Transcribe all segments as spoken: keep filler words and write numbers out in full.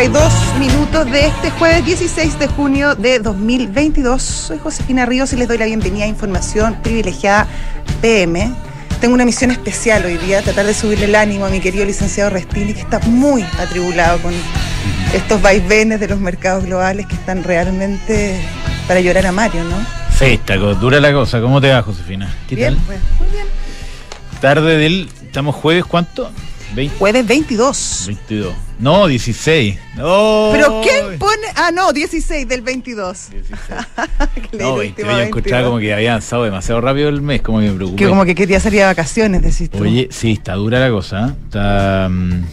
treinta y dos minutos de este jueves dieciséis de junio de dos mil veintidós. Soy Josefina Ríos y les doy la bienvenida a Información Privilegiada P M. Tengo una misión especial hoy día, tratar de subirle el ánimo a mi querido licenciado Restini, que está muy atribulado con estos vaivenes de los mercados globales que están realmente para llorar a Mario, ¿no? Sí, está dura la cosa. ¿Cómo te va, Josefina? ¿Qué bien, tal? Pues, muy bien. Tarde del... ¿Estamos jueves cuánto? veinte, Jueves veintidós. veintidós. No, dieciséis. No. ¿Pero quién pone...? Ah, no, dieciséis del veintidós. dieciséis. Que No, veinte. Yo encontraba como que había avanzado demasiado rápido el mes, como que me preocupé. Que como que quería salir de vacaciones, decís tú. Oye, sí, está dura la cosa, ¿eh? Está... Um,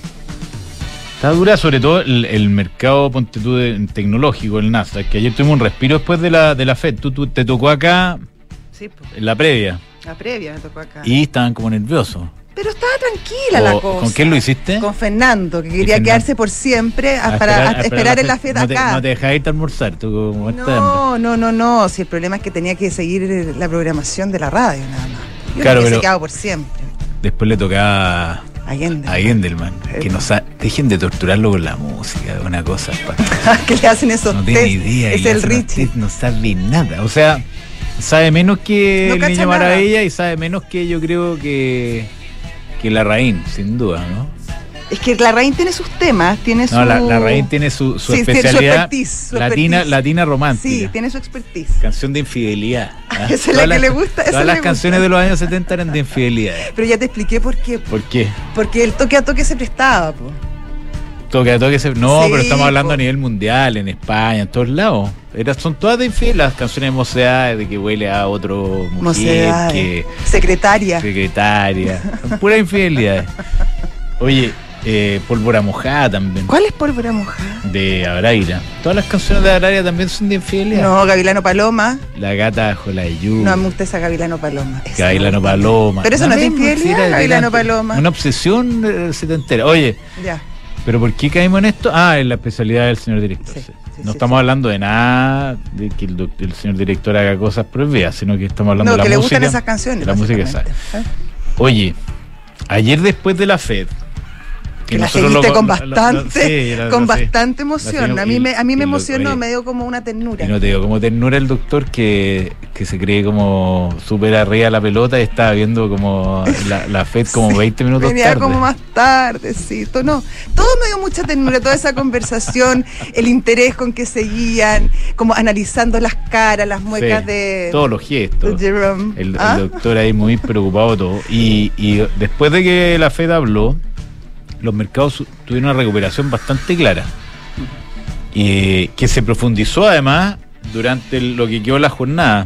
está dura sobre todo el, el mercado, ponte tú, de, tecnológico, el Nasdaq, que ayer tuvimos un respiro después de la, de la Fed. Tú, tú te tocó acá, sí, pues, en la previa. la previa me tocó acá. Y estaban como nerviosos. Pero estaba tranquila O, la cosa. ¿Con quién lo hiciste? Con Fernando, que quería Fernando? quedarse por siempre a, A para esperar- a a esperar esperar la en la Fed. Fed No te- acá. No te dejas irte a almorzar, tú como esta hambre. No, no, no, no. Si el problema es que tenía que seguir la programación de la radio, nada más. Yo Claro, no hubiese pero- quedado por siempre. Después le tocaba Allende. a Gendelman, que no sa- dejen de torturarlo con la música, es una cosa. pa- que le hacen esos No test. tiene idea. Es y le el hacen unos Richie. test, no sabe nada. O sea, sabe menos que No el cacha Niño nada. Maravilla y sabe menos que yo creo que, que la Raín, sin duda, ¿no? Es que la Raín tiene sus temas, tiene su... No, la, la Raín tiene su, su Sí, tiene su especialidad expertise, su latina, expertise. latina romántica. Sí, tiene su expertise. Canción de infidelidad. ¿ah? Esa es Todas la que las- le gusta, esa Todas le las gusta. canciones de los años setenta eran de infidelidad. Pero ya te expliqué por qué. ¿Por qué? Porque el toque a toque se prestaba, po. Toque a toque se... No, Sí, pero estamos hablando po. a nivel mundial, en España, en todos lados. Era, son todas de infiel, las canciones de mocedades, de que huele a otro mujer, Mocedades. que Secretaria. secretaria. Pura infidelidad. Oye, eh, Pólvora Mojada también. ¿Cuál es Pólvora Mojada? De Abraira. Todas las canciones de Abraira también son de infidelidad. No, Gavilano Paloma. La gata bajo la lluvia. No, me gusta esa Gavilano Paloma. Esa Gavilano me gusta. Paloma. Pero eso no es de También, pues, infidelidad, sí, era Gavilano elegante. Paloma. Una obsesión eh, setentera. Oye, Ya. ¿pero por qué caímos en esto? Ah, en la especialidad del señor director. Sí, sí. sí, no sí, estamos sí. hablando de nada de que el, doc- el señor director haga cosas prohibidas, sino que estamos hablando No, de la que le música. gustan esas canciones. de la música que sabe. básicamente. ¿Eh? Oye, ayer después de la Fed, Que la nosotros seguiste lo- con lo- lo- bastante, sí, la- con la- sí. bastante emoción. La- A mí me, a mí y- me y lo- emocionó, oye, me dio como una ternura. Y no te digo, como ternura el doctor que, que se cree como súper arriba de la pelota y estaba viendo como la, la Fed como Sí, veinte minutos venía tarde. como más tardecito, no, todo me dio mucha ternura, toda esa conversación, el interés con que seguían, como analizando las caras, las muecas Sí, de, todos los gestos. de Jerome. El, el ¿Ah? doctor ahí muy preocupado todo. Y, y después de que la Fed habló, los mercados tuvieron una recuperación bastante clara. Y que se profundizó además durante el- lo que quedó la jornada.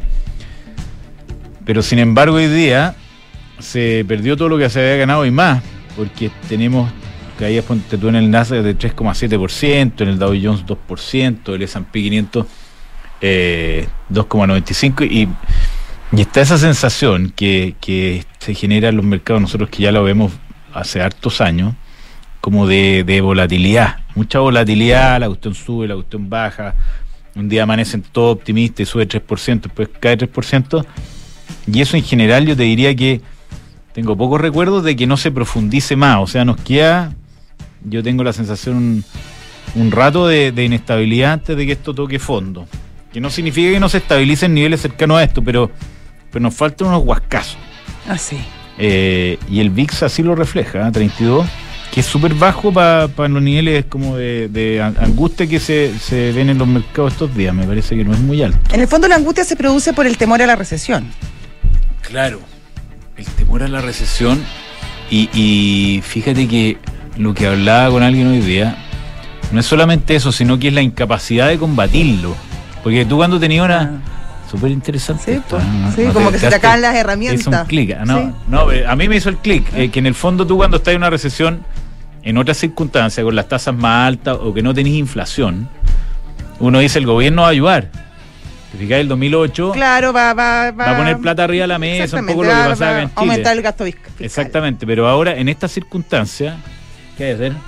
Pero sin embargo hoy día se perdió todo lo que se había ganado y más, porque tenemos caídas, ponte tú, en el Nasdaq de tres coma siete por ciento, en el Dow Jones dos por ciento, el ese and pe quinientos eh, dos coma noventa y cinco por ciento, y, y está esa sensación que, que se genera en los mercados, nosotros que ya lo vemos hace hartos años, como de, de volatilidad, mucha volatilidad, la cuestión sube, la cuestión baja, un día amanecen todo optimista y sube tres por ciento, después cae tres por ciento, y eso en general yo te diría que tengo pocos recuerdos de que no se profundice más, o sea, nos queda, yo tengo la sensación un, un rato de, de inestabilidad antes de que esto toque fondo, que no significa que no se estabilicen niveles cercanos a esto, pero, pero nos faltan unos huascazos. Ah, sí. Eh, y el V I X así lo refleja, ¿eh? treinta y dos, que es súper bajo para pa los niveles como de, de angustia que se, se ven en los mercados estos días. Me parece que no es muy alto. En el fondo la angustia se produce por el temor a la recesión. Claro, el temor a la recesión. Y, y fíjate que lo que hablaba con alguien hoy día no es solamente eso, sino que es la incapacidad de combatirlo. Porque tú cuando tenías una... Súper interesante. Sí, esto, pues, ¿no? sí, No como te- que se te te has- acaban las herramientas. Hizo un clic. No, Sí. no, eh, a mí me hizo el clic. Eh, que en el fondo tú cuando estás en una recesión, en otras circunstancias, con las tasas más altas o que no tenés inflación, uno dice el gobierno va a ayudar. Te fijas, el dos mil ocho Claro, va, va, va a poner plata arriba de la mesa, un poco lo que va- pasaba va acá en a Chile. aumentar el gasto fiscal. Exactamente, pero ahora en estas circunstancias, ¿qué hay que hacer?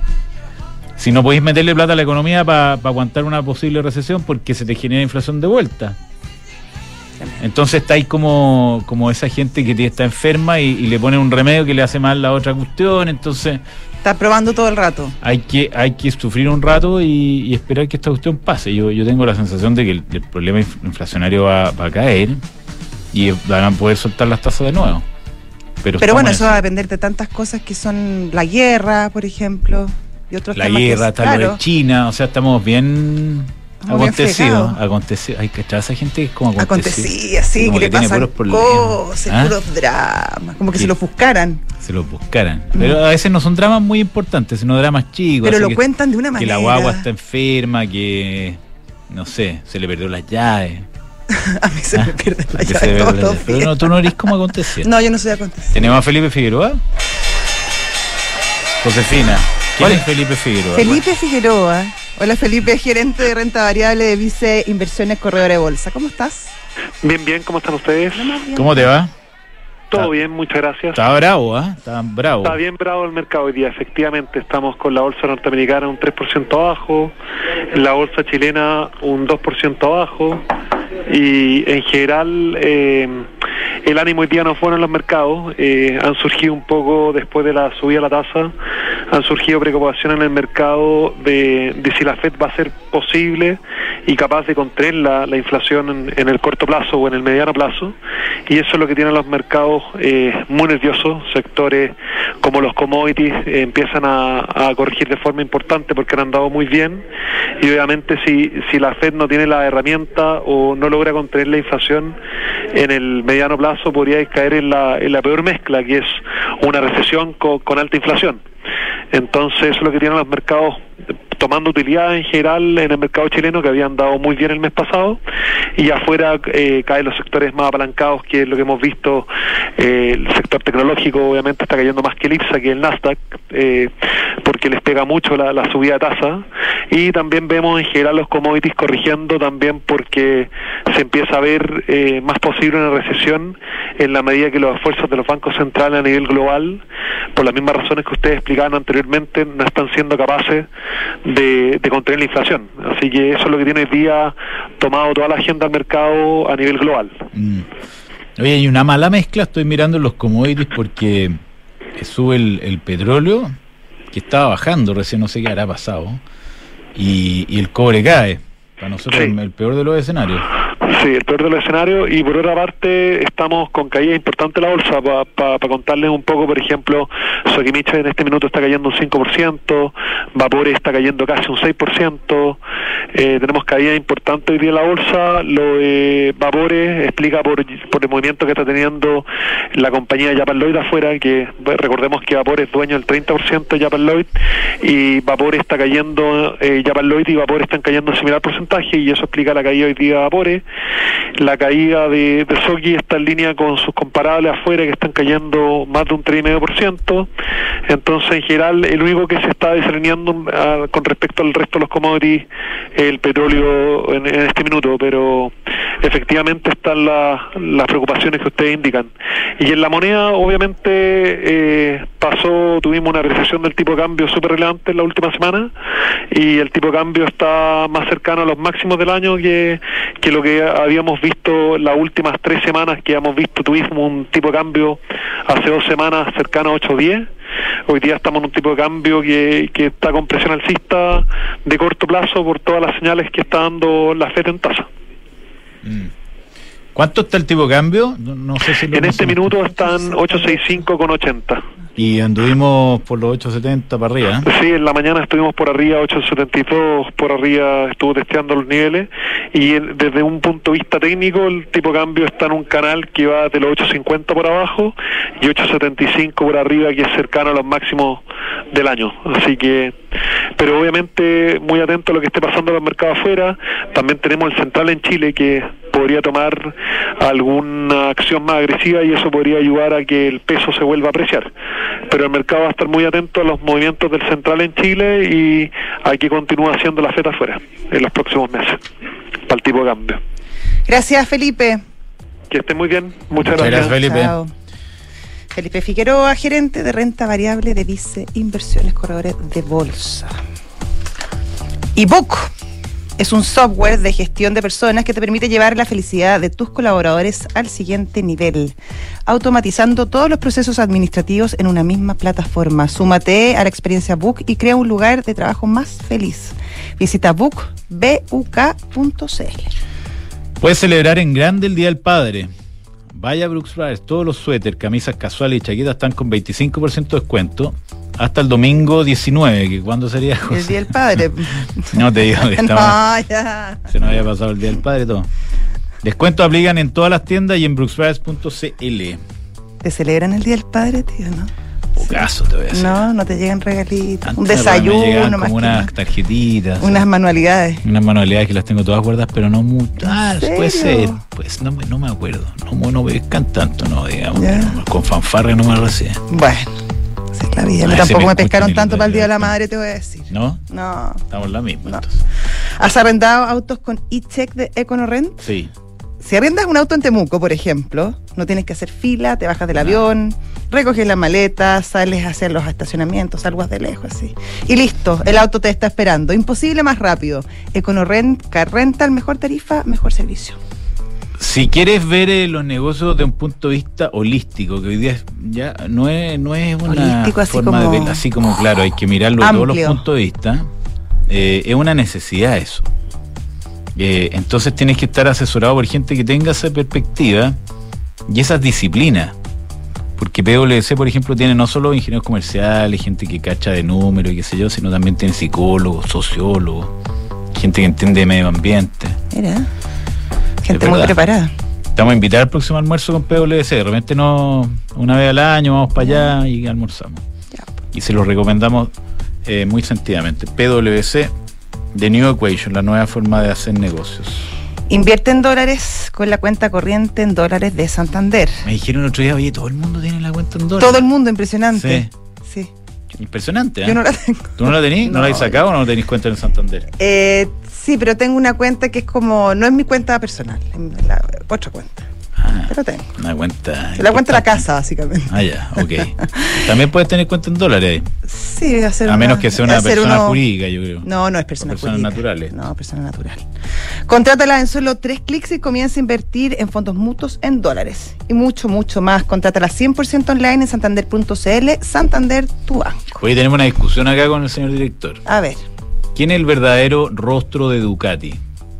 Si no podéis meterle plata a la economía para aguantar una posible recesión porque se te genera inflación de vuelta. Entonces está ahí como, como esa gente que está enferma y, y le pone un remedio que le hace mal la otra cuestión. Entonces Está probando todo el rato. Hay que, hay que sufrir un rato y, y esperar que esta cuestión pase. Yo, yo tengo la sensación de que el, el problema inflacionario va, va a caer y van a poder soltar las tasas de nuevo. Pero, Pero bueno, eso va a depender de tantas cosas que son la guerra, por ejemplo, y otros la temas. guerra, que es, está claro, lo de China, o sea, estamos bien Estamos bien acontecidos. fregados. Acontecido. Hay que echar a esa gente que es como acontecida. Acontecía, sí, como que le tiene pasan puros problemas. cosas, ¿Ah? puros dramas, como que Sí. se lo buscaran. Se los buscaran. Pero a veces no son dramas muy importantes, sino dramas chicos. Pero así lo que, cuentan de una que manera. la guagua está enferma, que no sé, se le perdió las llaves. A mí se Ah, me pierde la que se llave le todos perdió las los llaves. Pero días. no, tú no eres como acontecía. No, yo no soy acontecida. Tenemos a Felipe Figueroa. Josefina. ¿Quién Hola. es Felipe Figueroa? Felipe Figueroa. Hola Felipe, gerente de renta variable de Vice Inversiones Corredora de Bolsa. ¿Cómo estás? Bien, bien, ¿cómo están ustedes? Lo más bien. ¿Cómo te va? Todo Está- bien, muchas gracias. Está bravo, ¿ah? Está bravo. Está bien bravo el mercado hoy día, efectivamente estamos con la bolsa norteamericana un tres por ciento abajo, la bolsa chilena un dos por ciento abajo y en general eh, el ánimo hoy día no fueron los mercados, eh, han surgido un poco después de la subida de la tasa, han surgido preocupaciones en el mercado de, de si la Fed va a ser posible y capaz de contener la, la inflación en, en el corto plazo o en el mediano plazo, y eso es lo que tienen los mercados eh, muy nerviosos. Sectores como los commodities eh, empiezan a, a corregir de forma importante porque han andado muy bien, y obviamente si, si la Fed no tiene la herramienta o no logra contener la inflación en el mediano plazo, podría caer en la, en la peor mezcla, que es una recesión con, con alta inflación. Entonces eso es lo que tienen los mercados tomando utilidad en general en el mercado chileno, que habían dado muy bien el mes pasado, y afuera eh, caen los sectores más apalancados, que es lo que hemos visto. Eh, el sector tecnológico obviamente está cayendo más que el IPSA, que el Nasdaq, eh, porque les pega mucho la, la subida de tasa, y también vemos en general los commodities corrigiendo también porque se empieza a ver eh, más posible una recesión en la medida que los esfuerzos de los bancos centrales a nivel global, por las mismas razones que ustedes explicaban anteriormente, no están siendo capaces de, de contener la inflación. Así que eso es lo que tiene hoy día tomado toda la agenda del mercado a nivel global. Mm. Oye, hay una mala mezcla, estoy mirando los commodities porque sube el, el petróleo, que estaba bajando, recién no sé qué hará pasado, y, y el cobre cae. Para nosotros Sí. el, el peor de los escenarios. Sí, el peor de los escenarios, y por otra parte estamos con caída importante en la bolsa. Para pa, pa contarles un poco, por ejemplo, Sokimich en este minuto está cayendo un cinco por ciento, Vapores está cayendo casi un seis por ciento, eh, tenemos caída importante hoy día en la bolsa. Lo de Vapores explica por, por el movimiento que está teniendo la compañía Japan Lloyd afuera, que recordemos que Vapores es dueño del treinta por ciento de Japan Lloyd, y Vapores está cayendo, eh, Japan Lloyd y Vapores están cayendo en similar porcentaje, y eso explica la caída hoy día de Vapores. La caída de, de Soki está en línea con sus comparables afuera, que están cayendo más de un tres coma cinco por ciento. Entonces, en general, el único que se está desalineando uh, con respecto al resto de los commodities es el petróleo en, en este minuto, pero efectivamente están la, las preocupaciones que ustedes indican. Y en la moneda, obviamente, eh, pasó, tuvimos una recesión del tipo de cambio súper relevante en la última semana, y el tipo de cambio está más cercano a los máximos del año que, que lo que habíamos visto las últimas tres semanas, que hemos visto, tuvimos un tipo de cambio hace dos semanas cercano a ocho diez. Hoy día estamos en un tipo de cambio que, que está con presión alcista de corto plazo por todas las señales que está dando la Fed en tasa. Mm. ¿Cuánto está el tipo de cambio? No, no sé si lo En este conocemos. minuto están ocho sesenta y cinco con ochenta. Y anduvimos por los ocho setenta para arriba, ¿eh? Sí, en la mañana estuvimos por arriba, ocho setenta y dos, por arriba estuvo testeando los niveles, y el, desde un punto de vista técnico el tipo de cambio está en un canal que va de los ocho cincuenta por abajo y ocho setenta y cinco por arriba, que es cercano a los máximos del año. Así que, pero obviamente muy atento a lo que esté pasando en los mercados afuera. También tenemos el central en Chile, que podría tomar alguna acción más agresiva, y eso podría ayudar a que el peso se vuelva a apreciar. Pero el mercado va a estar muy atento a los movimientos del central en Chile, y hay que continuar haciendo la Fed afuera en los próximos meses para el tipo de cambio. Gracias, Felipe. Que estén muy bien. Muchas Muchas gracias. gracias, Felipe. Chao. Felipe Figueroa, gerente de renta variable de Vice Inversiones Corredores de Bolsa. Y Book Es un software de gestión de personas que te permite llevar la felicidad de tus colaboradores al siguiente nivel, automatizando todos los procesos administrativos en una misma plataforma. Súmate a la experiencia Book y crea un lugar de trabajo más feliz. Visita book punto c l. Puedes celebrar en grande el Día del Padre. Vaya a Brooks Brothers, todos los suéteres, camisas casuales y chaquetas están con veinticinco por ciento de descuento hasta el domingo diecinueve, que ¿cuándo sería, José? El Día del Padre. No te digo que estamos, no, ya. Se nos había pasado el Día del Padre y todo. Descuentos aplican en todas las tiendas y en brooks brothers punto c l. ¿Te celebran el Día del Padre, tío, no? Pocaso te voy a decir. No, no te llegan regalitos. Antes un desayuno, como más unas que tarjetitas. Unas manualidades. Unas manualidades que las tengo todas guardadas, pero no muchas. Ah, ¿En puede ser. serio? Pues no, me- no me acuerdo. No, no me pescan tanto, no, digamos. Ya. No, con fanfarre no me reciben. Bueno, esa es la vida. A mí Ah, ese tampoco me me escuchan pescaron y tanto lo- para el Día de la lo- Madre, te voy a decir. ¿No? No. Estamos en la misma, No. entonces. ¿Has arrendado autos con e-check de EconoRent? Sí. Si arrendas un auto en Temuco, por ejemplo, no tienes que hacer fila, te bajas del No. avión, recoges las maletas, sales a hacer los estacionamientos, salgas de lejos, así. Y listo, el auto te está esperando. Imposible más rápido. EconoRent, Car Rental, mejor tarifa, mejor servicio. Si quieres ver eh, los negocios de un punto de vista holístico, que hoy día es- ya no es, no es una Holístico, así forma como- de ver, así como, claro, hay que mirarlo de todos los Amplio. puntos de vista, eh, es una necesidad eso. Eh, entonces tienes que estar asesorado por gente que tenga esa perspectiva y esas disciplinas. Porque P W C, por ejemplo, tiene no solo ingenieros comerciales, gente que cacha de números y qué sé yo, sino también tiene psicólogos, sociólogos, gente que entiende de medio ambiente. Mira, gente Es muy verdad. preparada. Estamos a invitar al próximo almuerzo con P W C. De repente no, una vez al año vamos para allá y almorzamos. Ya. Y se los recomendamos eh, muy sentidamente. P W C, The New Equation, la nueva forma de hacer negocios. Invierte en dólares con la cuenta corriente en dólares de Santander. Me dijeron el otro día, oye, todo el mundo tiene la cuenta en dólares. Todo el mundo, impresionante. Sí. Impresionante, ¿eh? Yo no la tengo. ¿Tú no la tenés? ¿No, No. la habéis sacado o no tenéis cuenta en Santander? Eh, sí, pero tengo una cuenta que es como, no es mi cuenta personal, es la otra cuenta. Ah, Pero tengo. una cuenta. Es la cuenta de la importante. casa, básicamente. Ah, ya, ok. También puedes tener cuenta en dólares, Sí, hacer a una- menos que sea una hacer persona uno- jurídica, yo creo. No, no es persona O personas jurídica. naturales. No, persona natural. Contrátala en solo tres clics y comienza a invertir en fondos mutuos en dólares. Y mucho, mucho más. Contrátala cien por ciento online en santander punto c l. Santander, tu banco. Hoy tenemos una discusión acá con el señor director. A ver. ¿Quién es el verdadero rostro de Ducati?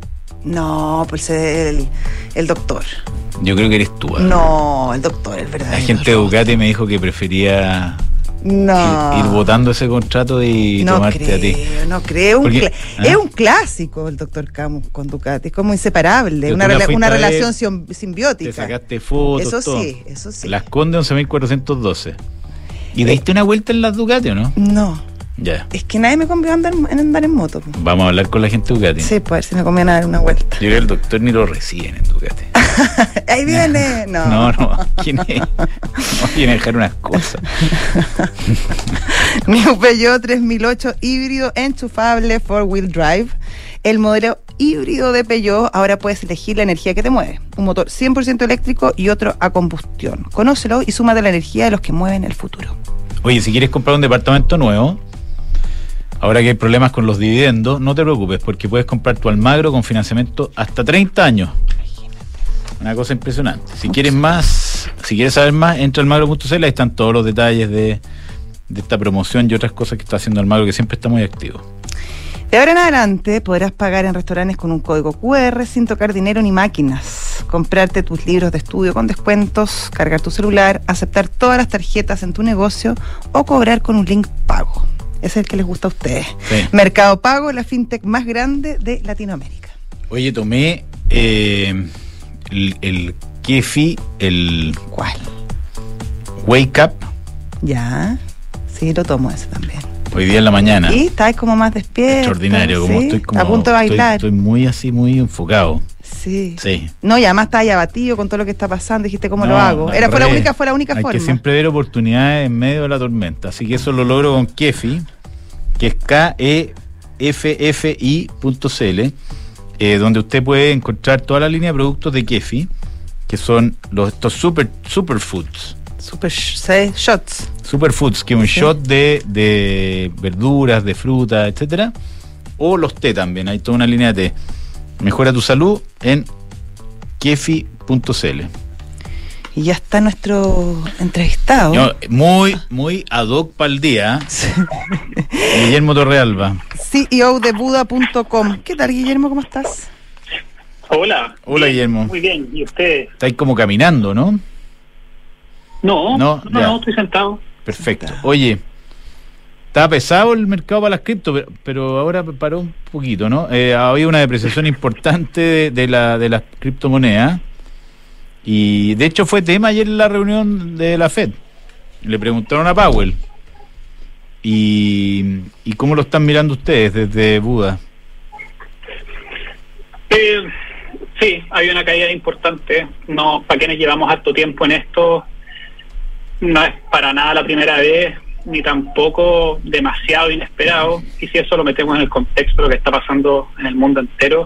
No, pues el, el doctor. Yo creo que eres tú. ¿eh? No, el doctor, el verdadero. La gente de Ducati me dijo que prefería No. ir, ir votando ese contrato y no tomarte creo, a ti. No creo, un Porque, cla- ¿ah? es un clásico el doctor Camus con Ducati, es como inseparable, Pero una, tú la rela- fuiste una a ver, relación sim- Te simbiótica. sacaste fotos, Eso todo. sí, eso sí. Las Conde once mil cuatrocientos doce. ¿Y diste una vuelta en las Ducati o no? No, Ya. es que nadie me convió a andar en andar en moto. po. Vamos a hablar con la gente de Ducati. Sí, pues a ver si me conviene a dar una vuelta. Yo creo que el doctor ni lo reciben en Ducati. Ahí viene, no. No, no. ¿Quién es? No viene a dejar unas cosas. New Peugeot tres mil ocho híbrido enchufable four wheel drive. El modelo híbrido de Peugeot, ahora puedes elegir la energía que te mueve. Un motor cien por ciento eléctrico y otro a combustión. Conócelo y súmate a la energía de los que mueven el futuro. Oye, si quieres comprar un departamento nuevo, ahora que hay problemas con los dividendos, no te preocupes, porque puedes comprar tu Almagro con financiamiento hasta treinta años. Una cosa impresionante. Si quieres más, si quieres saber más, entra a almagro punto c l, ahí están todos los detalles de, de esta promoción y otras cosas que está haciendo Almagro, que siempre está muy activo. De ahora en adelante podrás pagar en restaurantes con un código cu erre sin tocar dinero ni máquinas, comprarte tus libros de estudio con descuentos, cargar tu celular, aceptar todas las tarjetas en tu negocio o cobrar con un link pago. Ese es el que les gusta a ustedes. Sí. Mercado Pago, la fintech más grande de Latinoamérica. Oye, tomé eh, el, el Kefi, el ¿Cuál? Wake Up, Ya, sí, lo tomo ese también. hoy día en la mañana. Y estás como más despierto. Extraordinario, como ¿sí? estoy como a punto de estoy- bailar. Estoy, muy así, muy enfocado. Sí. Sí. No, y además estás ahí abatido con todo lo que está pasando. Dijiste, ¿cómo No, lo hago? al Era fue la revés. única, fue la única Hay forma. que siempre ver oportunidades en medio de la tormenta. Así que eso lo logro con Kefi, que es K E F F I punto c l, eh, donde usted puede encontrar toda la línea de productos de Kefi, que son los estos super superfoods. Super sh- seis shots. Superfoods, que es un Sí. shot de, de verduras, de fruta, etcétera, o los té también, hay toda una línea de té. Mejora tu salud en kefi punto c l. Y ya está nuestro entrevistado. No, muy, muy ad hoc para el día. Sí. Guillermo Torrealba. C E O de Buda punto com. ¿Qué tal, Guillermo? ¿Cómo estás? Hola. Hola, bien, Guillermo. Muy bien. ¿Y usted? Estáis como caminando, ¿no? No, no, no, no, no, estoy sentado. Perfecto. Oye, está pesado el mercado para las cripto, pero, pero ahora paró un poquito, ¿no? Eh, ha habido una depreciación importante de, de, la, de las criptomonedas. Y de hecho fue tema ayer en la reunión de la Fed. Le preguntaron a Powell. Y, y ¿cómo lo están mirando ustedes desde Buda? Eh, sí, hay una caída importante. No, para quienes llevamos harto tiempo en esto, no es para nada la primera vez, ni tampoco demasiado inesperado. Y si eso lo metemos en el contexto de lo que está pasando en el mundo entero,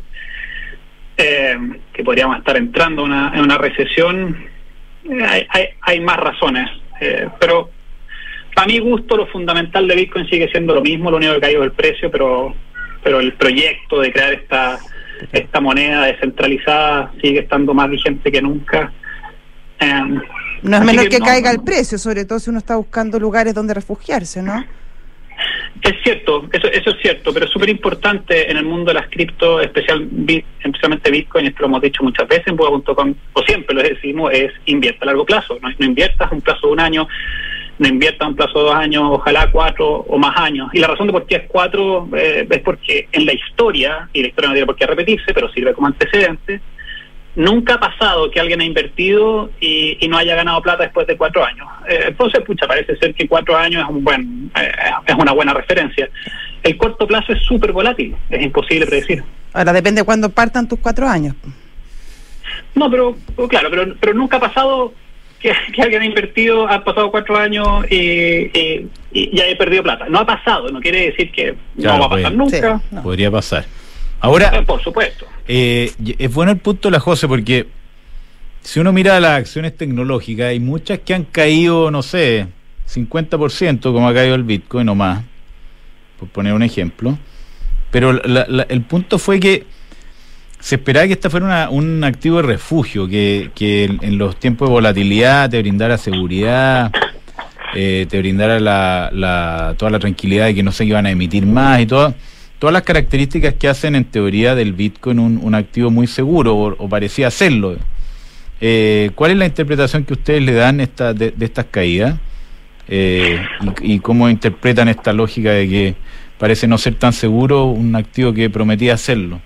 eh, que podríamos estar entrando una, en una recesión, eh, hay, hay, hay más razones. Eh, pero para mi gusto, lo fundamental de Bitcoin sigue siendo lo mismo, lo único que ha caído es el precio, pero, pero el proyecto de crear esta esta moneda descentralizada sigue estando más vigente que nunca. Eh, no es menor que, que no, caiga no, el precio, sobre todo si uno está buscando lugares donde refugiarse, ¿no? Es cierto, eso, eso es cierto, pero es súper importante en el mundo de las cripto, especial, especialmente Bitcoin, esto lo hemos dicho muchas veces en Buda punto com, o siempre lo decimos, es invierta a largo plazo, no, no inviertas a un plazo de un año, no invierta a un plazo de dos años, ojalá cuatro o más años. Y la razón de por qué es cuatro eh, es porque en la historia, y la historia no tiene por qué repetirse, pero sirve como antecedente, nunca ha pasado que alguien ha invertido y, y no haya ganado plata después de cuatro años. Eh, entonces, pucha, parece ser que cuatro años es un buen eh, es una buena referencia. El corto plazo es súper volátil, es imposible predecir. Ahora depende de cuándo partan tus cuatro años. No, pero claro, pero, pero nunca ha pasado que, que alguien ha invertido, ha pasado cuatro años y, y, y ya he perdido plata. No ha pasado, no quiere decir que claro, no va a pasar puede, nunca. Sí, no. Podría pasar. Ahora, eh, por supuesto. Eh, es bueno el punto de la José, porque si uno mira las acciones tecnológicas, hay muchas que han caído, no sé, cincuenta por ciento, como ha caído el Bitcoin o más, por poner un ejemplo. Pero la, la, el punto fue que se esperaba que esta fuera una, un activo de refugio, que, que en, en los tiempos de volatilidad te brindara seguridad, eh, te brindara la, la, toda la tranquilidad de que no se iban a emitir más y todo. Todas las características que hacen en teoría del Bitcoin un, un activo muy seguro, o, o parecía serlo. Eh, ¿Cuál es la interpretación que ustedes le dan esta, de, de estas caídas? Eh, y, y cómo interpretan esta lógica de que parece no ser tan seguro un activo que prometía serlo?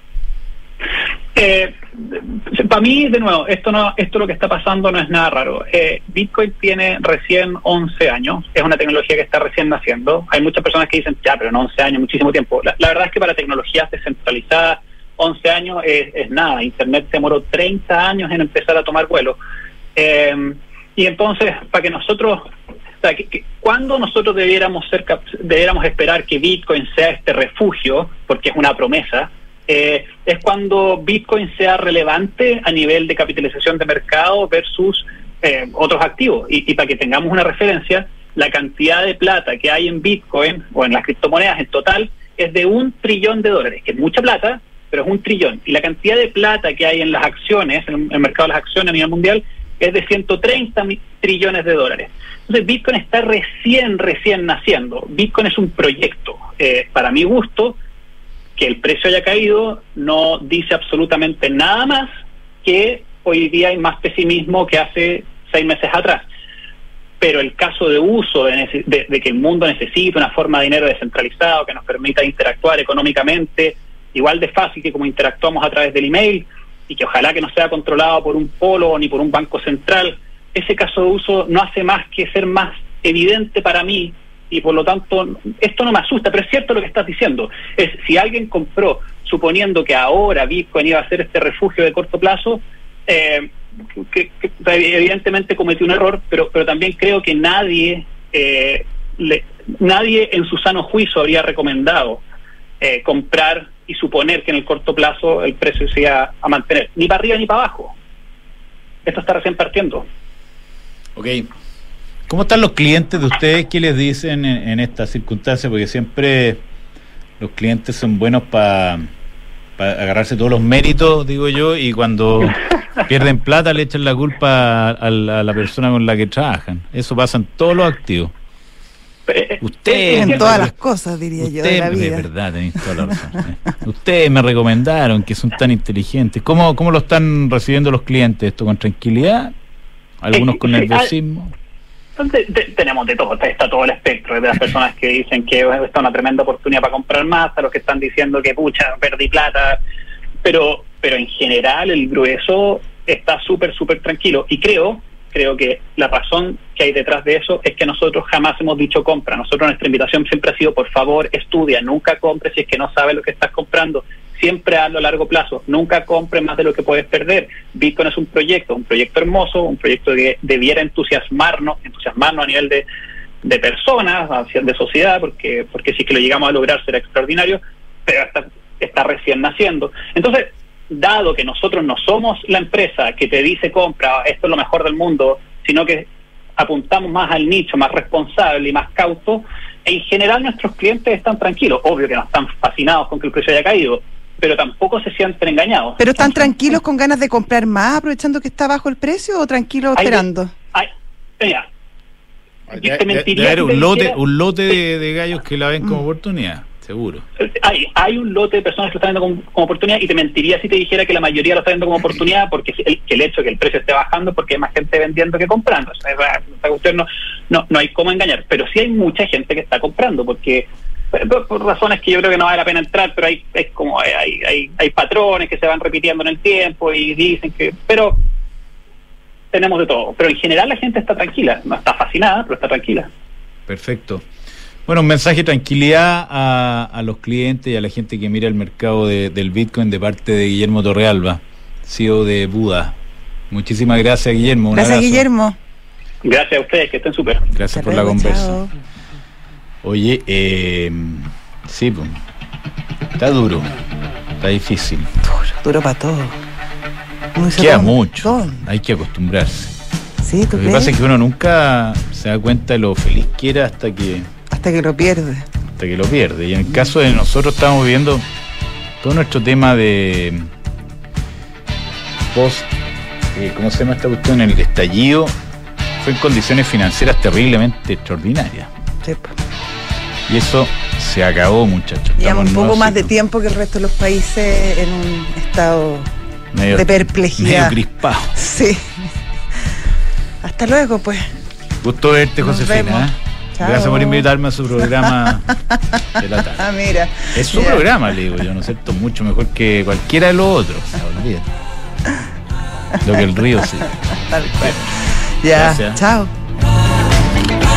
Eh, para mí, de nuevo, esto no, esto lo que está pasando no es nada raro. Eh, Bitcoin tiene recién once años, es una tecnología que está recién naciendo. Hay muchas personas que dicen, ya, pero no once años, muchísimo tiempo. La, la verdad es que para tecnologías descentralizadas, once años es, es nada. Internet se demoró treinta años en empezar a tomar vuelo. Eh, y entonces, para que nosotros, o sea, que, que, ¿cuándo nosotros debiéramos, ser, debiéramos esperar que Bitcoin sea este refugio? Porque es una promesa. Eh, es cuando Bitcoin sea relevante a nivel de capitalización de mercado versus eh, otros activos. Y, y para que tengamos una referencia, la cantidad de plata que hay en Bitcoin o en las criptomonedas en total es de un trillón de dólares, que es mucha plata, pero es un trillón. Y la cantidad de plata que hay en las acciones, en el mercado de las acciones a nivel mundial, es de ciento treinta trillones de dólares. Entonces Bitcoin está recién, recién naciendo. Bitcoin es un proyecto. Eh, para mi gusto, que el precio haya caído no dice absolutamente nada más que hoy día hay más pesimismo que hace seis meses atrás. Pero el caso de uso de, de, de que el mundo necesita una forma de dinero descentralizado que nos permita interactuar económicamente igual de fácil que como interactuamos a través del email, y que ojalá que no sea controlado por un polo ni por un banco central, ese caso de uso no hace más que ser más evidente para mí. Y por lo tanto, esto no me asusta, pero es cierto lo que estás diciendo. Es, si alguien compró suponiendo que ahora Bitcoin iba a ser este refugio de corto plazo, eh, que, que evidentemente cometió un error, pero pero también creo que nadie eh, le, nadie en su sano juicio habría recomendado eh, comprar y suponer que en el corto plazo el precio se iba a mantener, ni para arriba ni para abajo. Esto está recién partiendo. Ok. ¿Cómo están los clientes de ustedes? ¿Qué les dicen en, en estas circunstancias? Porque siempre los clientes son buenos para pa agarrarse todos los méritos, digo yo, y cuando pierden plata le echan la culpa a la, a la persona con la que trabajan. Eso pasa en todos los activos. Usted, en todas las cosas, diría yo, de la vida. De verdad, tenéis toda la razón. ¿eh? Ustedes me recomendaron que son tan inteligentes. ¿Cómo, cómo lo están recibiendo los clientes? ¿Esto con tranquilidad? ¿Algunos con nerviosismo? Entonces, te, tenemos de todo, está todo el espectro, de las personas que dicen que esta es una tremenda oportunidad para comprar más, a los que están diciendo que pucha, perdí plata, pero, pero en general el grueso está súper, súper tranquilo, y creo... Creo que la razón que hay detrás de eso es que nosotros jamás hemos dicho compra. Nosotros, nuestra invitación siempre ha sido, por favor, estudia, nunca compres si es que no sabes lo que estás comprando. Siempre hazlo a largo plazo, nunca compres más de lo que puedes perder. Bitcoin es un proyecto, un proyecto hermoso, un proyecto que debiera entusiasmarnos, entusiasmarnos a nivel de, de personas, de sociedad, porque, porque si es que lo llegamos a lograr será extraordinario, pero está, está recién naciendo. Entonces, dado que nosotros no somos la empresa que te dice compra, esto es lo mejor del mundo, sino que apuntamos más al nicho, más responsable y más cauto, en general nuestros clientes están tranquilos. Obvio que no están fascinados con que el precio haya caído, pero tampoco se sienten engañados. ¿Pero están tranquilos con ganas de comprar más, aprovechando que está bajo el precio, o tranquilos esperando? Hay, mira, de, de, de haber un lote, dijera, un lote de, de gallos que la ven como mm. oportunidad. Seguro. Hay, hay un lote de personas que lo están viendo como, como oportunidad, y te mentiría si te dijera que la mayoría lo está viendo como oportunidad, porque el, que el hecho de que el precio esté bajando porque hay más gente vendiendo que comprando. O sea, esa cuestión no, no, no hay cómo engañar, pero sí hay mucha gente que está comprando, porque por, por razones que yo creo que no vale la pena entrar, pero hay, es como hay, hay, hay patrones que se van repitiendo en el tiempo y dicen que... Pero tenemos de todo. Pero en general la gente está tranquila, no está fascinada, pero está tranquila. Perfecto. Bueno, un mensaje de tranquilidad a, a los clientes y a la gente que mira el mercado de, del Bitcoin de parte de Guillermo Torrealba, C E O de Buda. Muchísimas gracias, Guillermo. Un gracias, abrazo. Guillermo. Gracias a ustedes, que estén súper. Gracias Hasta por luego, la conversa. Chao. Oye, eh, sí, pues, está duro, está difícil. Duro, duro para todo. Queda mucho, todo. Hay que acostumbrarse. Sí, ¿tú Lo que crees? pasa es que uno nunca se da cuenta de lo feliz que era hasta que... Hasta que lo pierde. Hasta que lo pierde. Y en el caso de nosotros estamos viviendo todo nuestro tema de post, eh, ¿cómo se llama esta cuestión? El estallido fue en condiciones financieras terriblemente extraordinarias. Sí. Y eso se acabó, muchachos. Llevamos un poco más de tiempo que el resto de los países en un estado medio, de perplejidad. Medio crispado. Sí. Hasta luego, pues. Gusto verte, Nos Josefina. Vemos. Chao. Gracias por invitarme a su programa de la tarde. Ah, mira. Es su yeah. programa, le digo yo, ¿no es cierto? Mucho mejor que cualquiera de los otros. No olvides. Lo que el río sí. Ya, Gracias. Chao.